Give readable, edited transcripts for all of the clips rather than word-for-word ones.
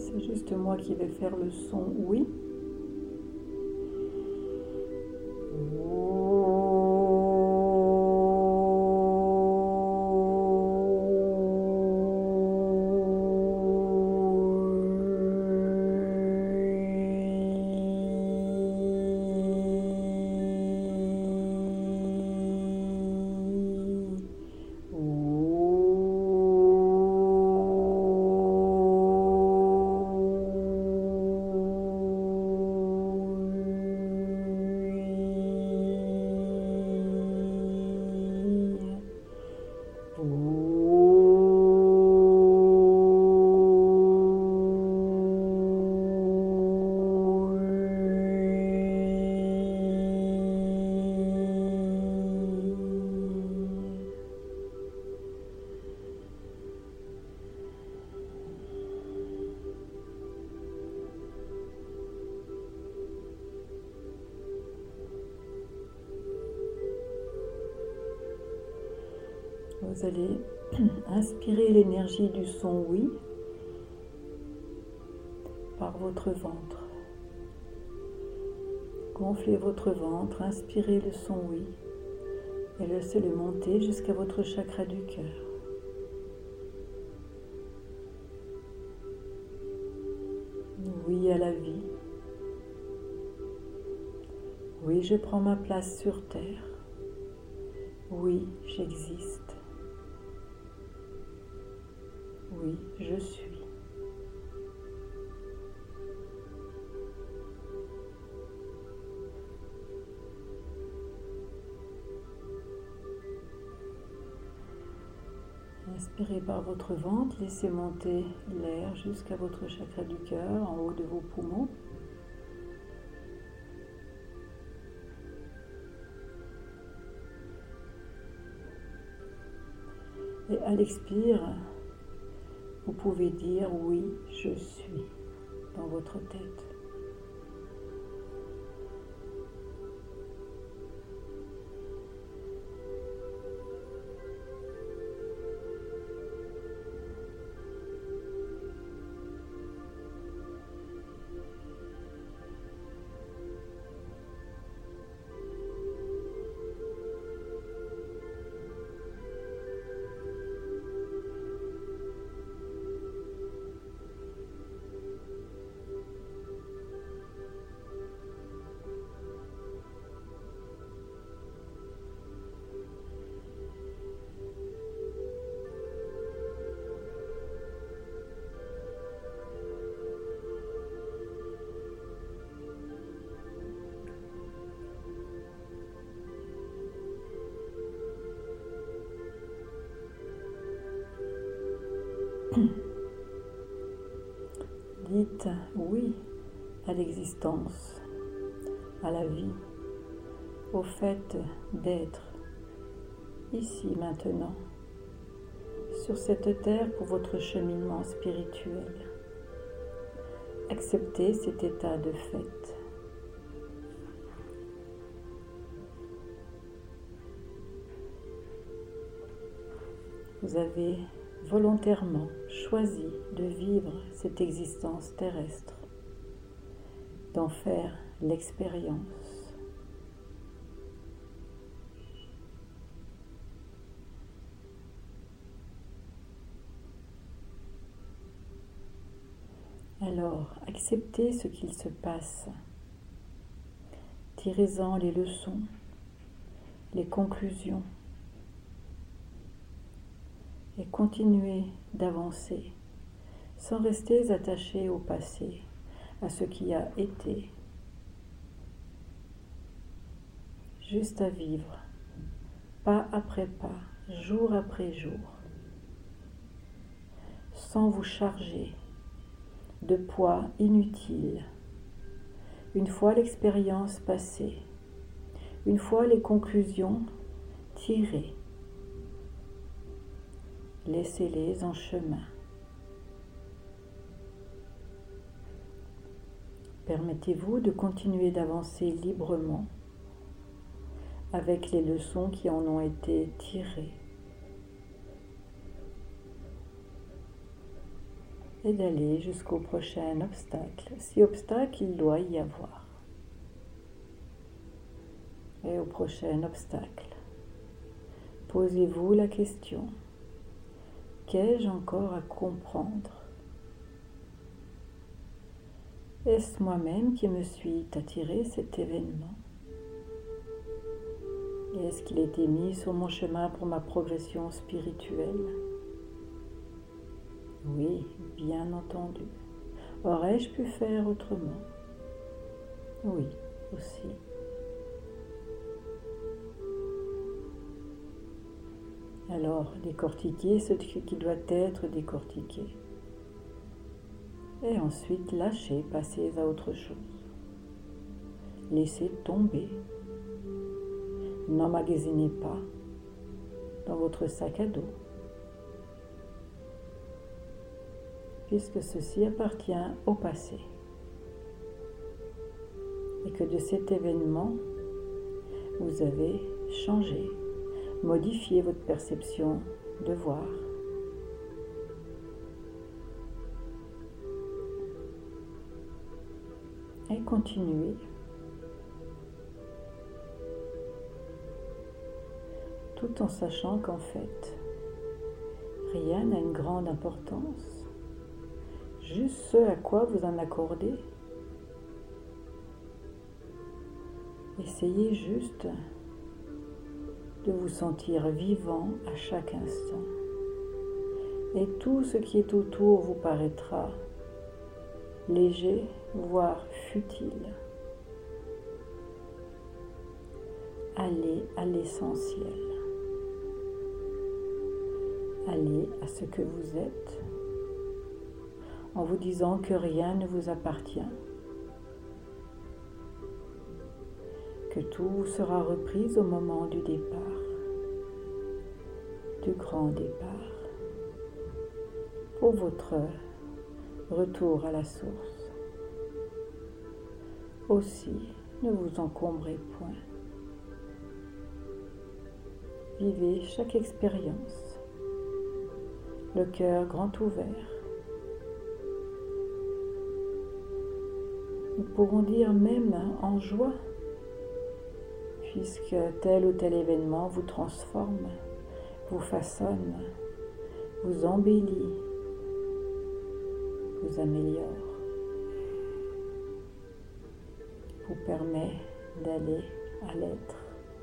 C'est juste moi qui vais faire le son oui. Vous allez inspirer l'énergie du son oui par votre ventre. Gonflez votre ventre, inspirez le son oui et laissez-le monter jusqu'à votre chakra du cœur. Oui à la vie. Oui, je prends ma place sur terre. Oui, j'existe. Oui, je suis. Inspirez par votre ventre, laissez monter l'air jusqu'à votre chakra du cœur, en haut de vos poumons. Et à l'expire, vous pouvez dire oui, je suis dans votre tête. Dites oui à l'existence, à la vie, au fait d'être ici maintenant, sur cette terre pour votre cheminement spirituel. Acceptez cet état de fait. Vous avez volontairement choisi de vivre cette existence terrestre, d'en faire l'expérience. Alors, acceptez ce qu'il se passe. Tirez-en les leçons, les conclusions. Et continuez d'avancer sans rester attaché au passé, à ce qui a été. Juste à vivre, pas après pas, jour après jour, sans vous charger de poids inutile. Une fois l'expérience passée, une fois les conclusions tirées, laissez-les en chemin. Permettez-vous de continuer d'avancer librement avec les leçons qui en ont été tirées. et d'aller jusqu'au prochain obstacle, si obstacle il doit y avoir. Et au prochain obstacle, posez-vous la question, qu'ai-je encore à comprendre? Est-ce moi-même qui me suis attiré cet événement? Et est-ce qu'il a été mis sur mon chemin pour ma progression spirituelle? Oui, bien entendu. Aurais-je pu faire autrement? Oui, aussi. Alors, décortiquez ce qui doit être décortiqué. Et ensuite, lâchez, passez à autre chose. Laissez tomber. N'emmagasinez pas dans votre sac à dos, puisque ceci appartient au passé. Et que de cet événement, vous avez changé, modifié votre perception de voir. Et continuez. Tout en sachant qu'en fait, rien n'a une grande importance, juste ce à quoi vous en accordez. Essayez juste de vous sentir vivant à chaque instant. Et tout ce qui est autour vous paraîtra léger, voire futile. Allez à l'essentiel. Allez à ce que vous êtes, en vous disant que rien ne vous appartient, que tout vous sera repris au moment du départ, du grand départ, pour votre retour à la source. Aussi, ne vous encombrez point. Vivez chaque expérience, le cœur grand ouvert. Nous pourrons dire même en joie, puisque tel ou tel événement vous transforme, vous façonne, vous embellit, vous améliore, vous permet d'aller à l'être.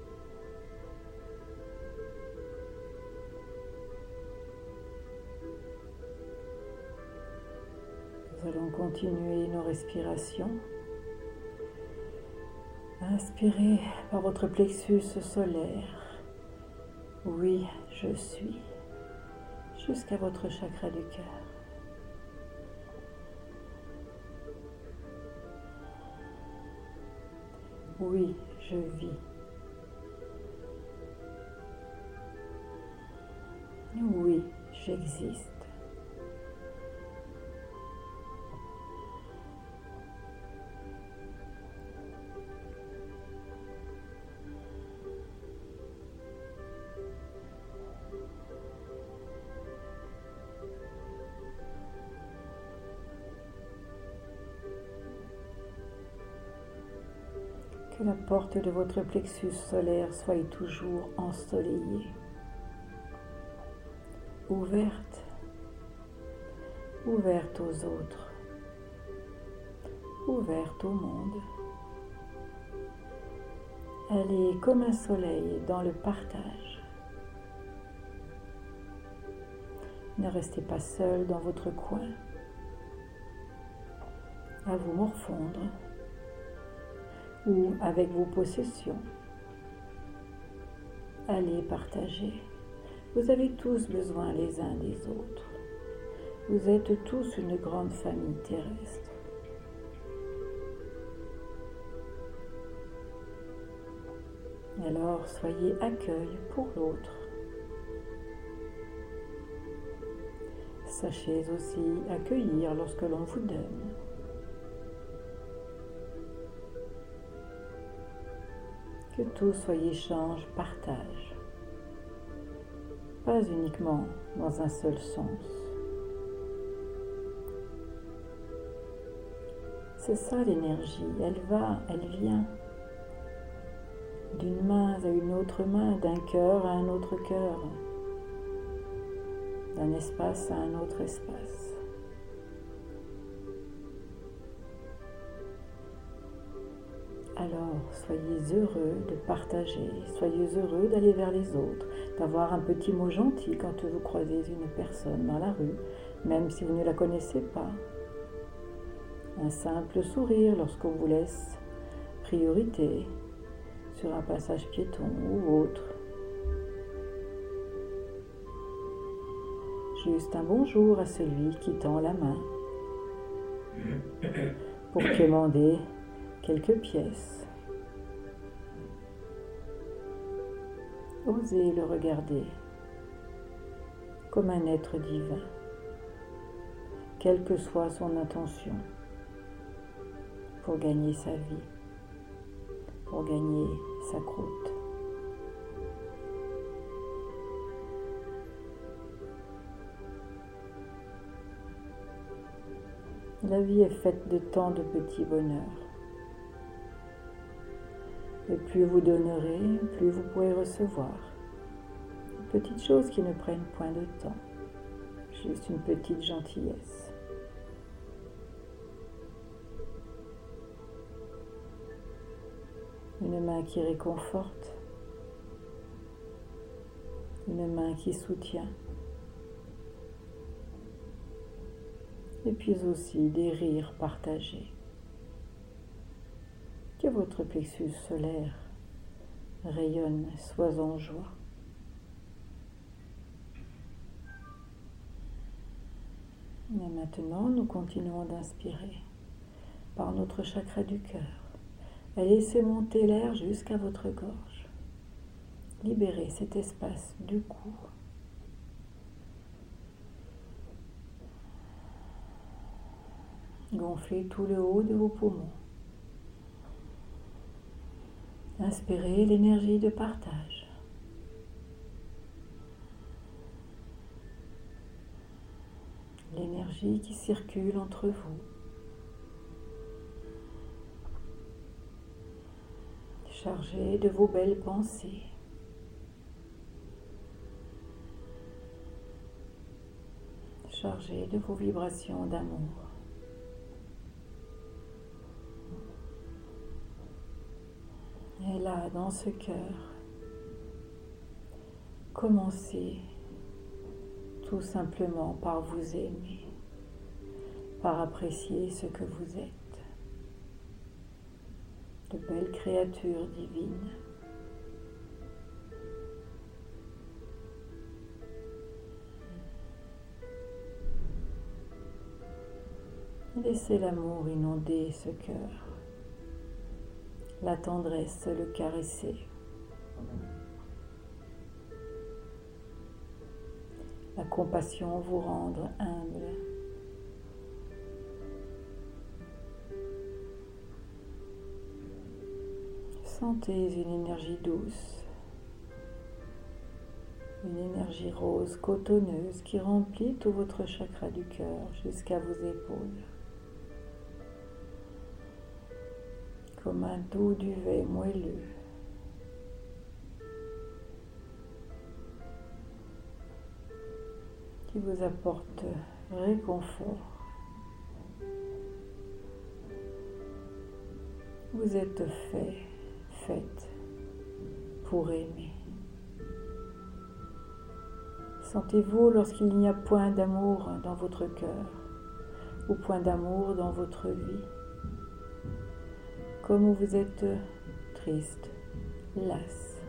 Nous allons continuer nos respirations. Inspirez par votre plexus solaire. Oui, je suis. Jusqu'à votre chakra du cœur. Oui, je vis. Oui, j'existe. Que la porte de votre plexus solaire soit toujours ensoleillée, ouverte, ouverte aux autres, ouverte au monde. Allez comme un soleil dans le partage. Ne restez pas seul dans votre coin, à vous morfondre ou avec vos possessions. Allez partager. Vous avez tous besoin les uns des autres. Vous êtes tous une grande famille terrestre. Alors soyez accueil pour l'autre. Sachez aussi accueillir lorsque l'on vous donne. Que tout soit échange, partage, pas uniquement dans un seul sens. C'est ça l'énergie, elle va, elle vient. D'une main à une autre main, d'un cœur à un autre cœur, d'un espace à un autre espace. Alors, soyez heureux de partager, soyez heureux d'aller vers les autres, d'avoir un petit mot gentil quand vous croisez une personne dans la rue, même si vous ne la connaissez pas. Un simple sourire lorsqu'on vous laisse priorité sur un passage piéton ou autre. Juste un bonjour à celui qui tend la main pour quémander quelques pièces. Osez le regarder comme un être divin, quelle que soit son intention, pour gagner sa vie, pour gagner sa croûte. La vie est faite de tant de petits bonheurs. Et plus vous donnerez, plus vous pourrez recevoir. De petites choses qui ne prennent point de temps, juste une petite gentillesse. Une main qui réconforte, une main qui soutient, et puis aussi des rires partagés. Que votre plexus solaire rayonne, sois en joie. Et maintenant, nous continuons d'inspirer par notre chakra du cœur. Laissez monter l'air jusqu'à votre gorge. Libérez cet espace du cou. Gonflez tout le haut de vos poumons. Inspirez l'énergie de partage. L'énergie qui circule entre vous. Chargez de vos belles pensées. Chargez de vos vibrations d'amour. Et là, dans ce cœur, commencez tout simplement par vous aimer, par apprécier ce que vous êtes. De belles créatures divines. Laissez l'amour inonder ce cœur, la tendresse le caresser. La compassion vous rendre humble. Sentez une énergie douce, une énergie rose cotonneuse qui remplit tout votre chakra du cœur jusqu'à vos épaules. Comme un doux duvet moelleux. Qui vous apporte réconfort. Vous êtes faite pour aimer. Sentez-vous lorsqu'il n'y a point d'amour dans votre cœur ou point d'amour dans votre vie. Comme vous êtes triste, lasse.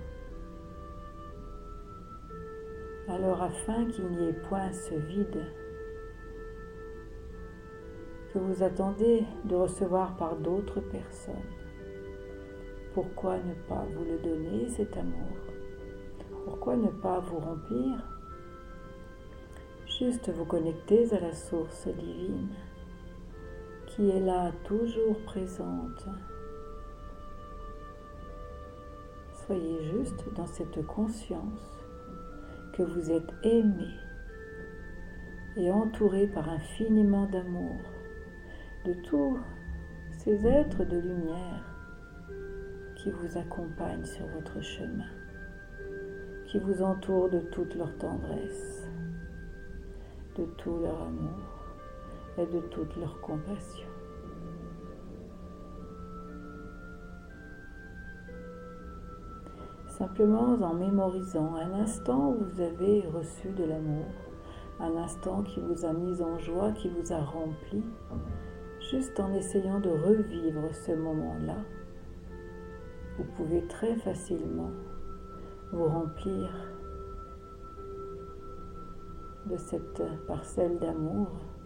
Alors afin qu'il n'y ait point ce vide que vous attendez de recevoir par d'autres personnes, pourquoi ne pas vous le donner cet amour? Pourquoi ne pas vous remplir? Juste vous connecter à la source divine qui est là, toujours présente. Soyez juste dans cette conscience que vous êtes aimé et entouré par infiniment d'amour, de tout ces êtres de lumière qui vous accompagnent sur votre chemin, qui vous entourent de toute leur tendresse, de tout leur amour et de toute leur compassion. Simplement en mémorisant un instant où vous avez reçu de l'amour, un instant qui vous a mis en joie, qui vous a rempli, juste en essayant de revivre ce moment-là, vous pouvez très facilement vous remplir de cette parcelle d'amour.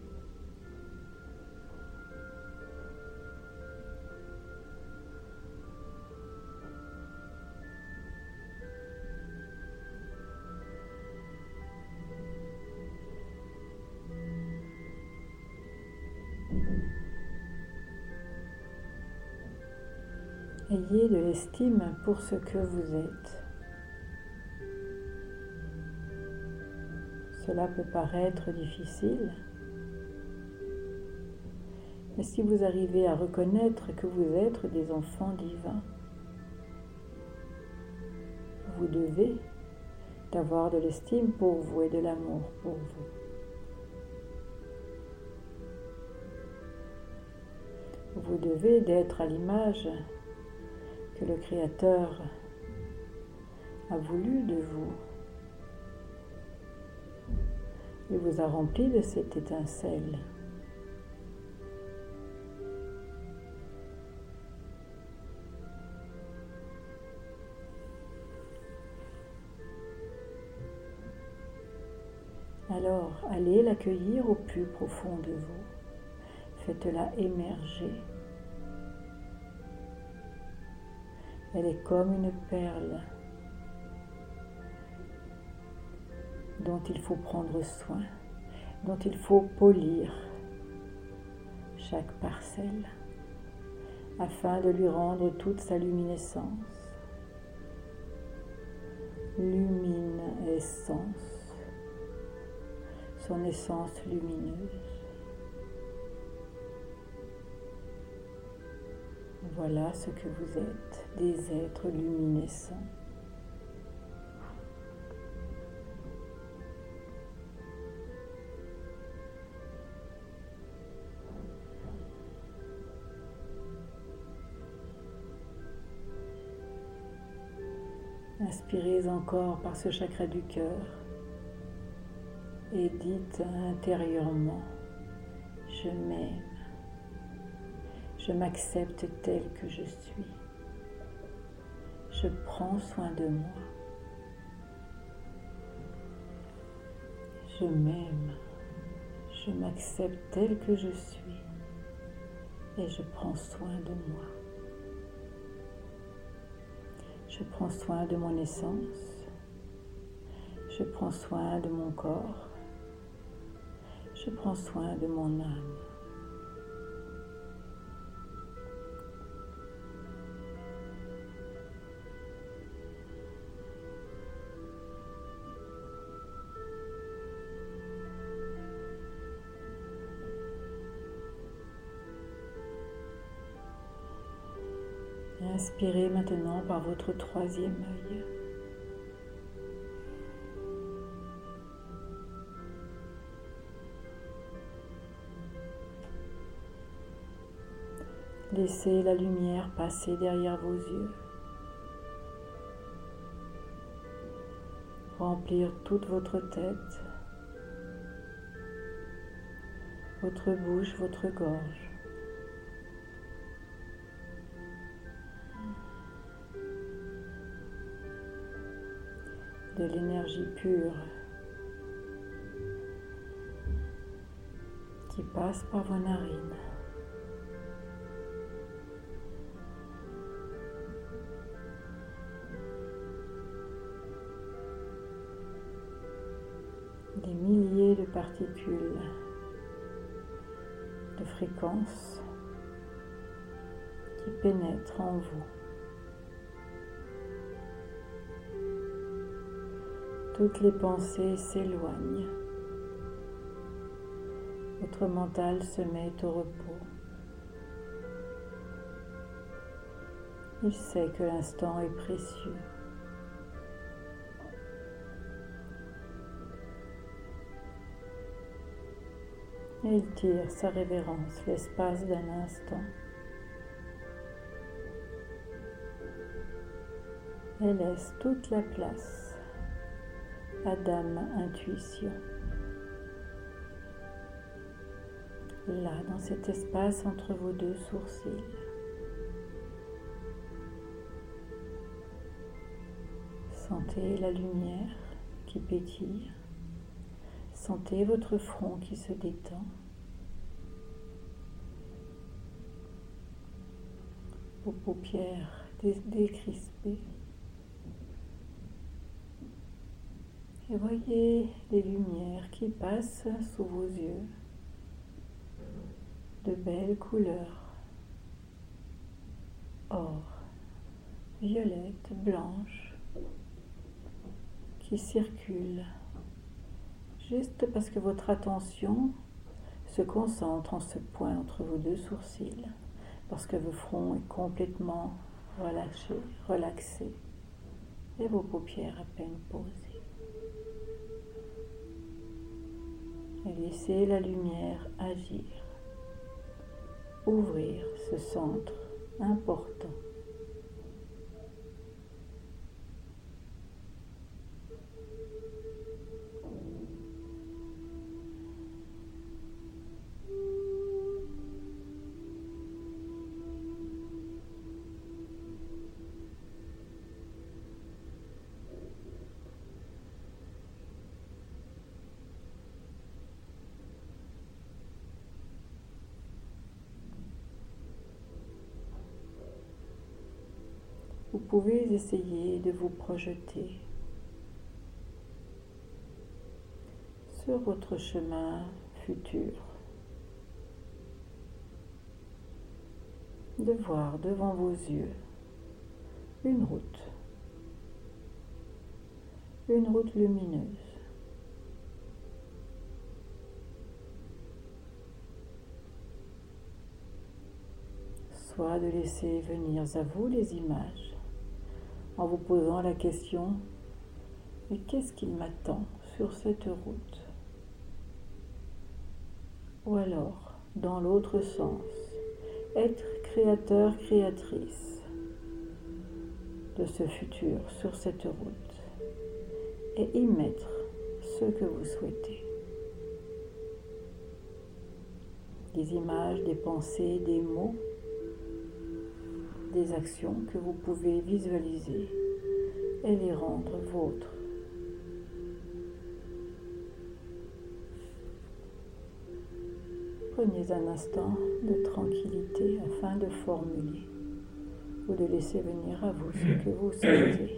Ayez de l'estime pour ce que vous êtes. Cela peut paraître difficile, mais si vous arrivez à reconnaître que vous êtes des enfants divins, vous devez d'avoir de l'estime pour vous et de l'amour pour vous. Vous devez d'être à l'image que le Créateur a voulu de vous. Il vous a rempli de cette étincelle. Alors, allez l'accueillir au plus profond de vous. Faites-la émerger. Elle est comme une perle dont il faut prendre soin, dont il faut polir chaque parcelle afin de lui rendre toute sa luminescence. Luminescence, son essence lumineuse. Voilà ce que vous êtes, des êtres luminescents. Inspirez encore par ce chakra du cœur et dites intérieurement, je m'aime. Je m'accepte tel que je suis. Je prends soin de moi. Je m'aime. Je m'accepte tel que je suis. Et je prends soin de moi. Je prends soin de mon essence. Je prends soin de mon corps. Je prends soin de mon âme. Inspirez maintenant par votre troisième œil. Laissez la lumière passer derrière vos yeux, remplir toute votre tête, votre bouche, votre gorge. De l'énergie pure qui passe par vos narines. Des milliers de particules de fréquences qui pénètrent en vous. Toutes les pensées s'éloignent. Votre mental se met au repos. Il sait que l'instant est précieux. Et il tire sa révérence l'espace d'un instant. Et laisse toute la place à Dame Intuition. Là, dans cet espace entre vos deux sourcils. Sentez la lumière qui pétille. Sentez votre front qui se détend. Vos paupières décrispées. Et voyez les lumières qui passent sous vos yeux. De belles couleurs. Or, violette, blanche, qui circulent. Juste parce que votre attention se concentre en ce point entre vos deux sourcils, parce que votre front est complètement relâché, relaxé, et vos paupières à peine posées. Et laissez la lumière agir, ouvrir ce centre important. Vous pouvez essayer de vous projeter sur votre chemin futur, de voir devant vos yeux une route lumineuse. Soit de laisser venir à vous les images en vous posant la question: mais qu'est-ce qui m'attend sur cette route? Ou alors, dans l'autre sens, être créateur, créatrice de ce futur sur cette route et y mettre ce que vous souhaitez. Des images, des pensées, des mots, des actions que vous pouvez visualiser et les rendre vôtres. Prenez un instant de tranquillité afin de formuler ou de laisser venir à vous ce que vous souhaitez.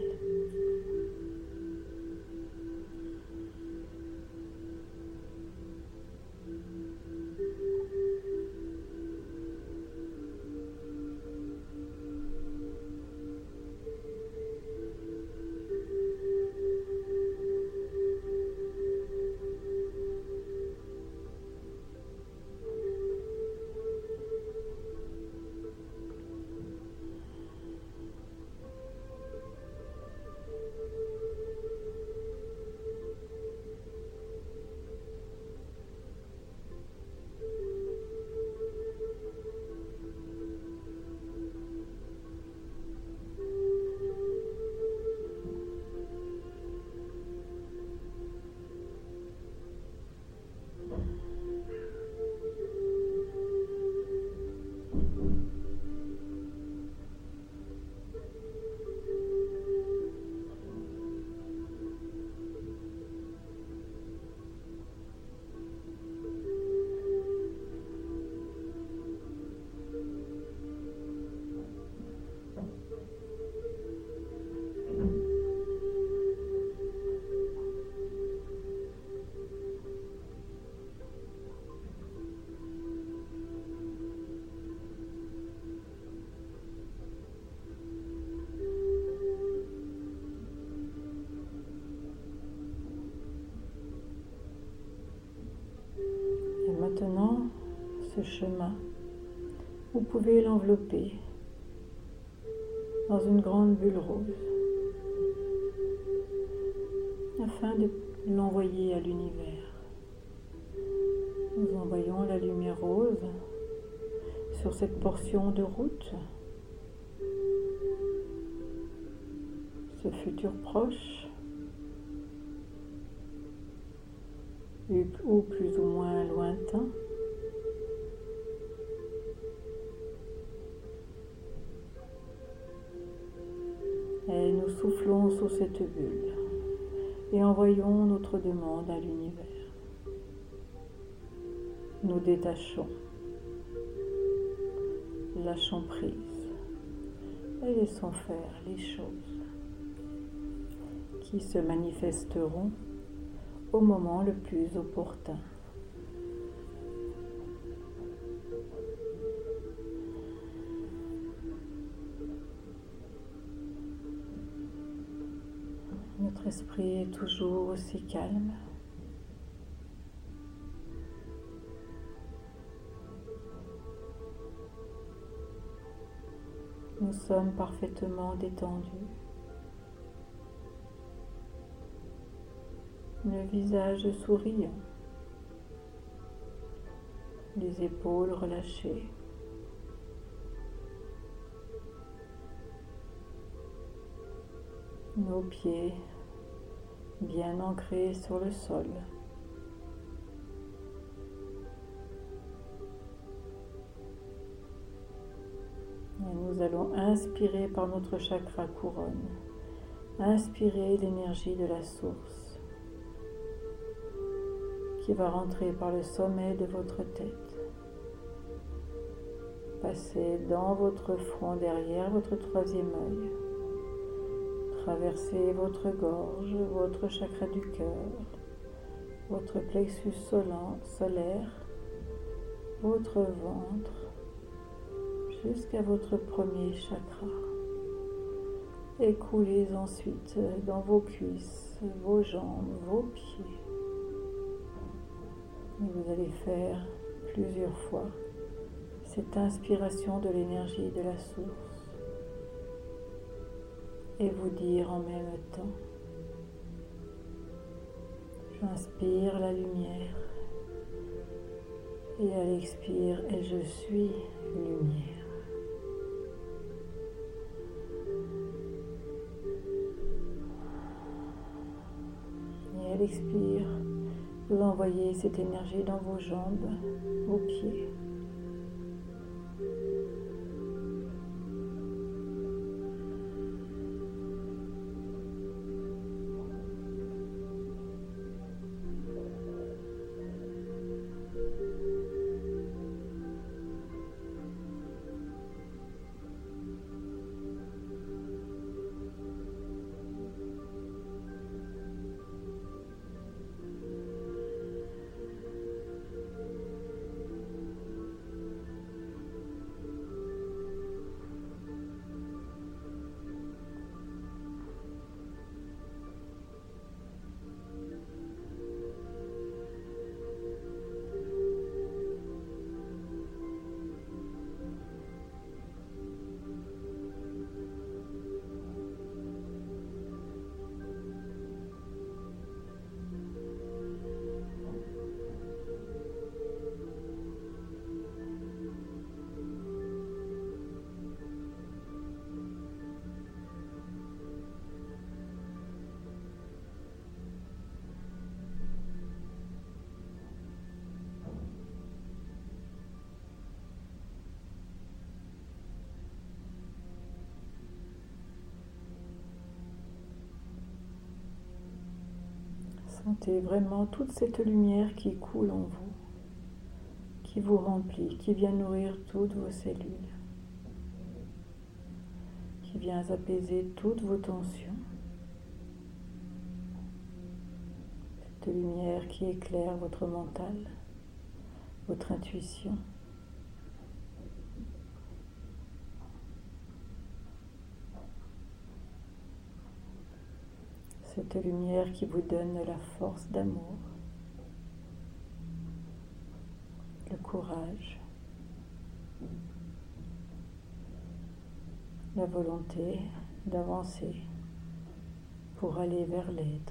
Maintenant, ce chemin, vous pouvez l'envelopper dans une grande bulle rose, afin de l'envoyer à l'univers. Nous envoyons la lumière rose sur cette portion de route, ce futur proche, ou plus ou moins lointain. Et nous soufflons sur cette bulle et envoyons notre demande à l'univers. Nous détachons, lâchons prise et laissons faire les choses qui se manifesteront au moment le plus opportun. Notre esprit est toujours aussi calme. Nous sommes parfaitement détendus. Le visage souriant, les épaules relâchées. Nos pieds bien ancrés sur le sol. Et nous allons inspirer par notre chakra couronne. Inspirer l'énergie de la source qui va rentrer par le sommet de votre tête. Passer dans votre front derrière votre troisième œil. Traverser votre gorge, votre chakra du cœur, votre plexus solaire, votre ventre, jusqu'à votre premier chakra. Et coulez ensuite dans vos cuisses, vos jambes, vos pieds. Et vous allez faire plusieurs fois cette inspiration de l'énergie de la source. Et vous dire en même temps, j'inspire la lumière et à l'expire, et je suis lumière. Et à l'expire, vous envoyez cette énergie dans vos jambes, vos pieds. Sentez vraiment toute cette lumière qui coule en vous, qui vous remplit, qui vient nourrir toutes vos cellules, qui vient apaiser toutes vos tensions. Cette lumière qui éclaire votre mental, votre intuition. Cette lumière qui vous donne la force d'amour, le courage, la volonté d'avancer pour aller vers l'être.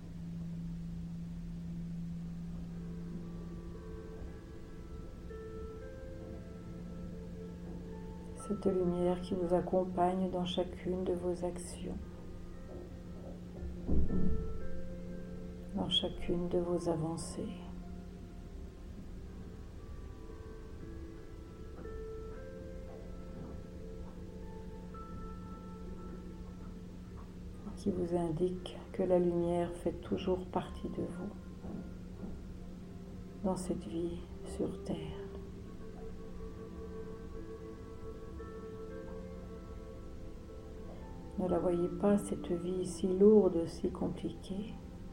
Cette lumière qui vous accompagne dans chacune de vos actions, dans chacune de vos avancées. Qui vous indique que la lumière fait toujours partie de vous dans cette vie sur Terre. Ne la voyez pas, cette vie si lourde, si compliquée.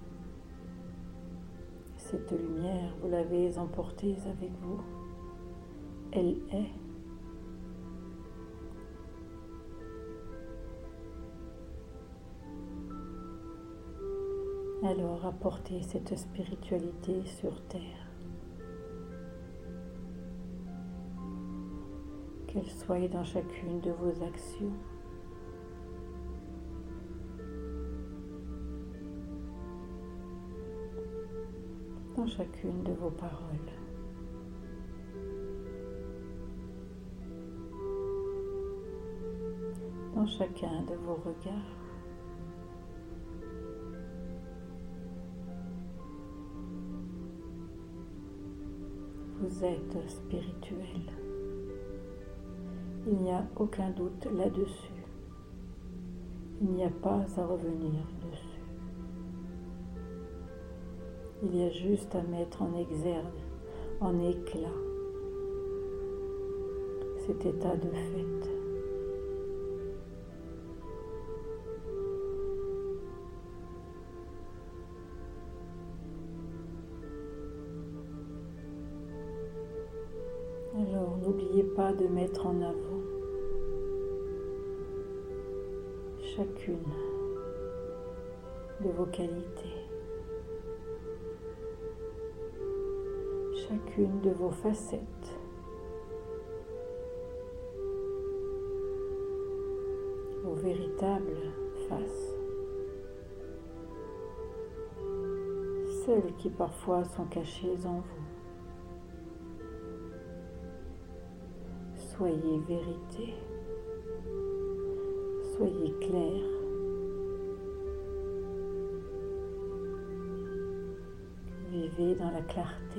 Cette lumière, vous l'avez emportée avec vous. Elle est. Alors apportez cette spiritualité sur Terre. Qu'elle soit dans chacune de vos actions. Dans chacune de vos paroles. Dans chacun de vos regards. Vous êtes spirituel. Il n'y a aucun doute là-dessus. Il n'y a pas à revenir dessus. Il y a juste à mettre en exergue, en éclat, cet état de fait. Alors, n'oubliez pas de mettre en avant chacune de vos qualités, chacune de vos facettes, vos véritables faces, celles qui parfois sont cachées en vous. Soyez vérité, soyez clair, vivez dans la clarté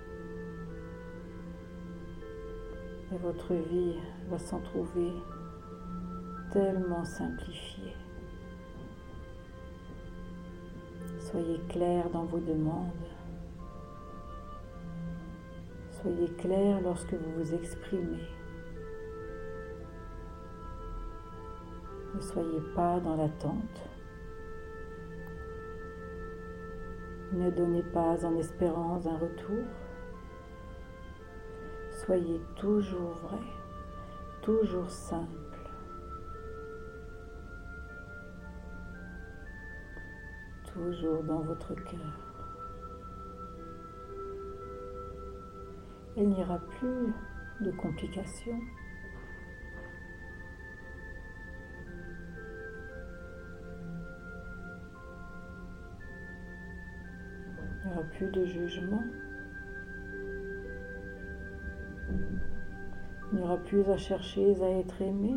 et votre vie va s'en trouver tellement simplifiée. Soyez clair dans vos demandes, soyez clair lorsque vous vous exprimez. Ne soyez pas dans l'attente. Ne donnez pas en espérance un retour. Soyez toujours vrai, toujours simple. Toujours dans votre cœur. Il n'y aura plus de complications. Il n'y aura plus de jugement. Il n'y aura plus à chercher à être aimé.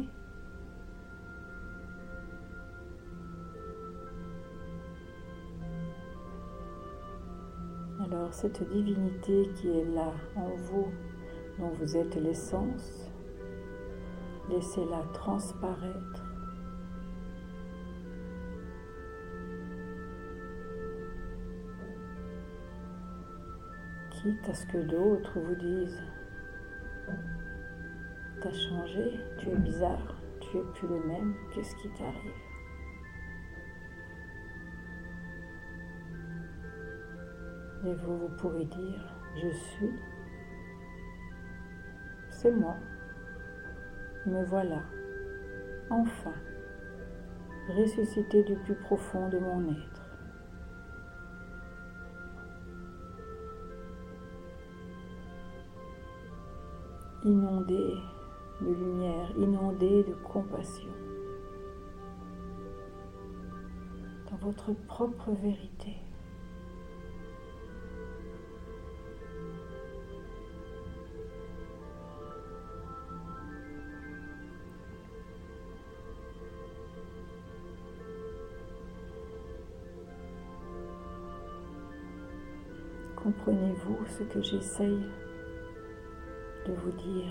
Alors cette divinité qui est là en vous, dont vous êtes l'essence, laissez-la transparaître. Quitte à ce que d'autres vous disent « T'as changé, tu es bizarre, tu es plus le même, qu'est-ce qui t'arrive ?» Et vous pourrez dire « Je suis, c'est moi, me voilà, enfin, ressuscité du plus profond de mon être. » Inondé de lumière, inondé de compassion, dans votre propre vérité. Comprenez-vous ce que j'essaye de vous dire?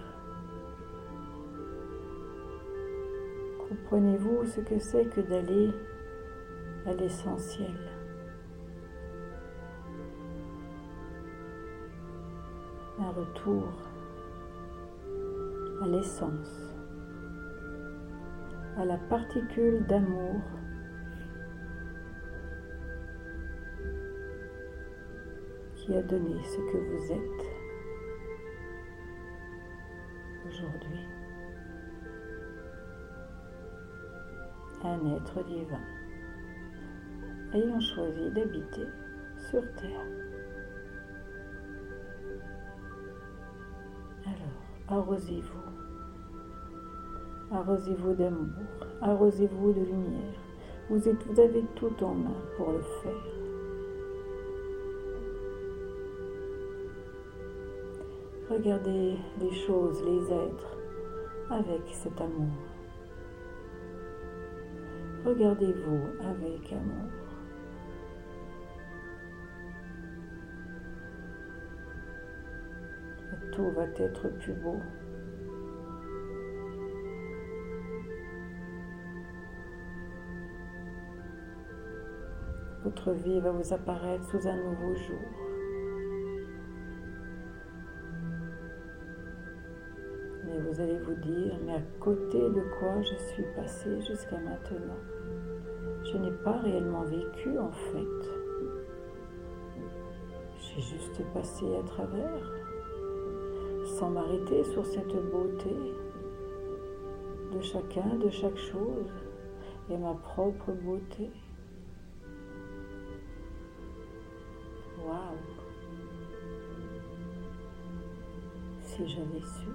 Comprenez-vous ce que c'est que d'aller à l'essentiel? Un retour à l'essence, à la particule d'amour qui a donné ce que vous êtes aujourd'hui. Un être divin, ayant choisi d'habiter sur Terre. Alors, arrosez-vous. Arrosez-vous d'amour, arrosez-vous de lumière. Vous avez tout en main pour le faire. Regardez les choses, les êtres, avec cet amour. Regardez-vous avec amour. Et tout va être plus beau. Votre vie va vous apparaître sous un nouveau jour. Et vous allez vous dire, mais à côté de quoi je suis passé jusqu'à maintenant? Je n'ai pas réellement vécu en fait. J'ai juste passé à travers, sans m'arrêter sur cette beauté de chacun, de chaque chose, et ma propre beauté. Waouh! Si j'avais su.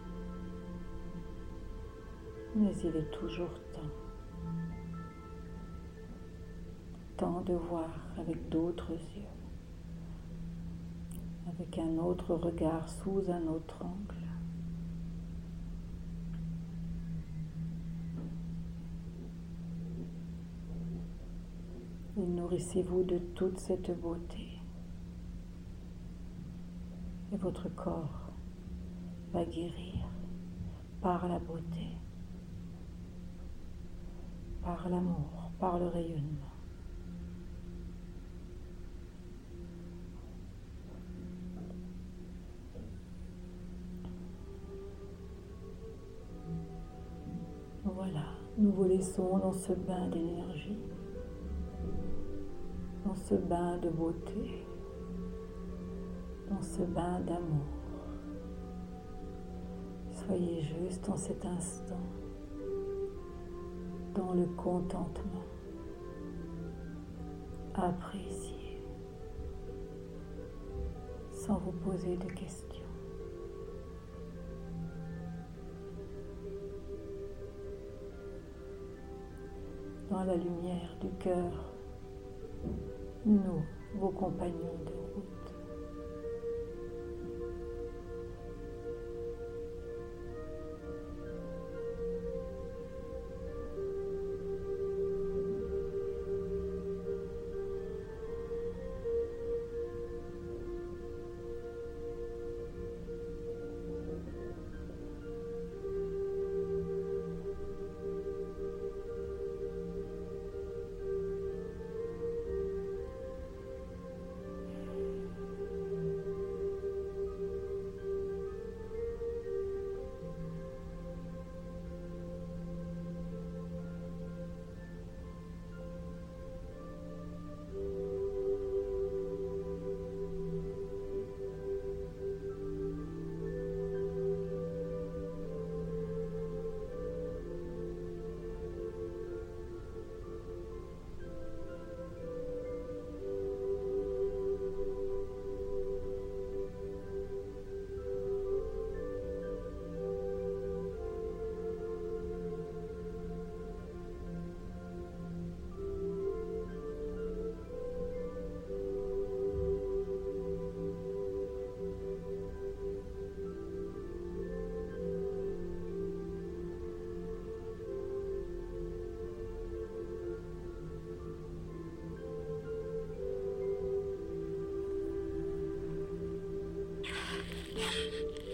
Mais il est toujours temps de voir avec d'autres yeux, avec un autre regard sous un autre angle. Et nourrissez-vous de toute cette beauté. Et votre corps va guérir par la beauté, par l'amour, par le rayonnement. Voilà, nous vous laissons dans ce bain d'énergie, dans ce bain de beauté, dans ce bain d'amour. Soyez juste en cet instant, dans le contentement. Appréciez, sans vous poser de questions. Dans la lumière du cœur, nous, vos compagnons de